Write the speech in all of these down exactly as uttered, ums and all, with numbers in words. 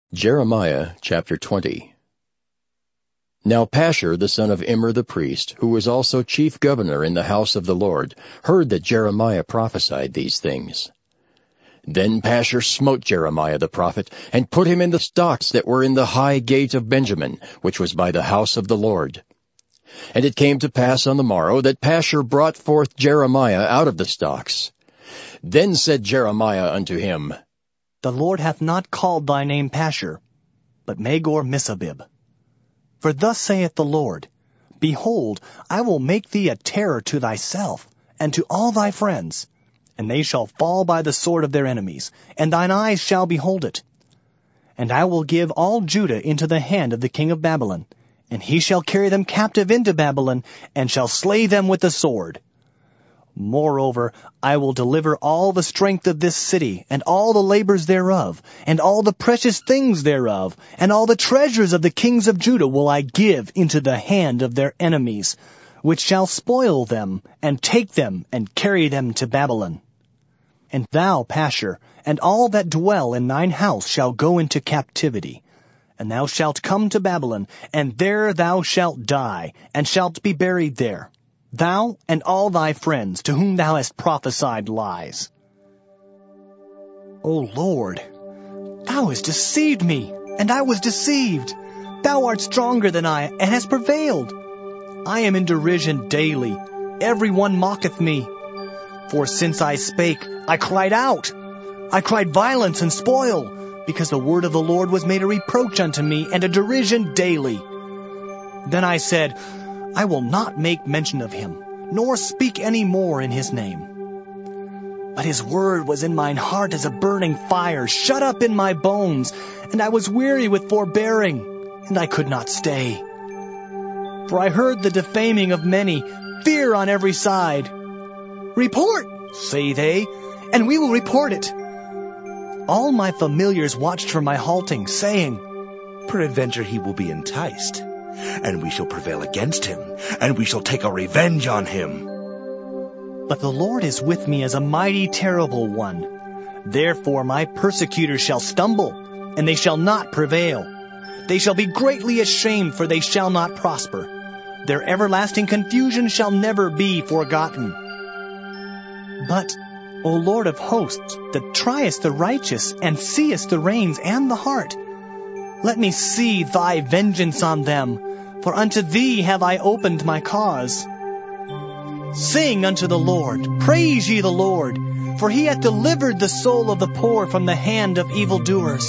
Jeremiah chapter twenty. Now Pashur the son of Immer the priest, who was also chief governor in the house of the Lord, heard that Jeremiah prophesied these things. Then Pashur smote Jeremiah the prophet, and put him in the stocks that were in the high gate of Benjamin, which was by the house of the Lord. And it came to pass on the morrow that Pashur brought forth Jeremiah out of the stocks. Then said Jeremiah unto him, The Lord hath not called thy name Pashur, but Magor-Missabib. For thus saith the Lord, Behold, I will make thee a terror to thyself, and to all thy friends, and they shall fall by the sword of their enemies, and thine eyes shall behold it. And I will give all Judah into the hand of the king of Babylon, and he shall carry them captive into Babylon, and shall slay them with the sword. Moreover, I will deliver all the strength of this city, and all the labors thereof, and all the precious things thereof, and all the treasures of the kings of Judah will I give into the hand of their enemies, which shall spoil them, and take them, and carry them to Babylon. And thou, Pashur, and all that dwell in thine house shall go into captivity. And thou shalt come to Babylon, and there thou shalt die, and shalt be buried there, thou and all thy friends to whom thou hast prophesied lies. O Lord, thou hast deceived me, and I was deceived. Thou art stronger than I, and hast prevailed. I am in derision daily. Every one mocketh me. For since I spake, I cried out. I cried violence and spoil, because the word of the Lord was made a reproach unto me, and a derision daily. Then I said, I will not make mention of him, nor speak any more in his name. But his word was in mine heart as a burning fire, shut up in my bones, and I was weary with forbearing, and I could not stay. For I heard the defaming of many, fear on every side. Report, say they, and we will report it. All my familiars watched for my halting, saying, Peradventure he will be enticed, and we shall prevail against him, and we shall take our revenge on him. But the Lord is with me as a mighty terrible one. Therefore my persecutors shall stumble, and they shall not prevail. They shall be greatly ashamed, for they shall not prosper. Their everlasting confusion shall never be forgotten. But, O Lord of hosts, that triest the righteous, and seest the reins and the heart, let me see thy vengeance on them, for unto thee have I opened my cause. Sing unto the Lord, praise ye the Lord, for he hath delivered the soul of the poor from the hand of evildoers.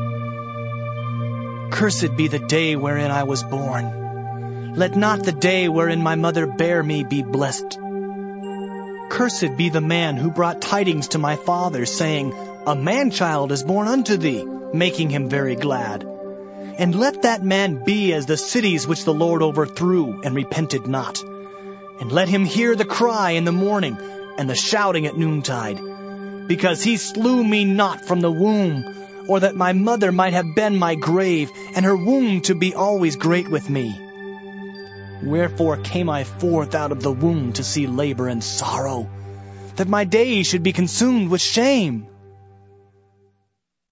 Cursed be the day wherein I was born. Let not the day wherein my mother bare me be blessed. Cursed be the man who brought tidings to my father, saying, A man-child is born unto thee, making him very glad. And let that man be as the cities which the Lord overthrew, and repented not. And let him hear the cry in the morning, and the shouting at noontide. Because he slew me not from the womb, or that my mother might have been my grave, and her womb to be always great with me. Wherefore came I forth out of the womb to see labor and sorrow, that my days should be consumed with shame.